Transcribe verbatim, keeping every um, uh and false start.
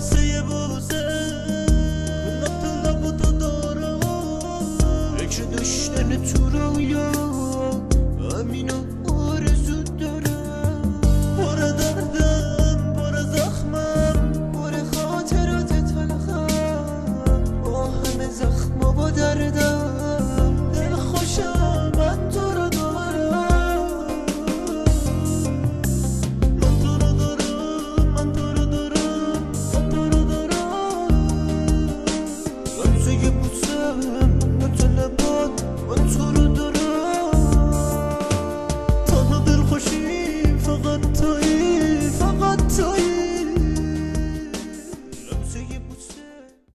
واسه یه بوسه لب تا لب تو دارم فکر داشتن تو رویا همینو آرزو دارم پر دردم پر زخمم پر خاطرات تلخم با همه زخم و دردم دل خوشم من تو رو دارم من تو رو دارم من تو رو دارم من تو رو دارم واسه یه بوسه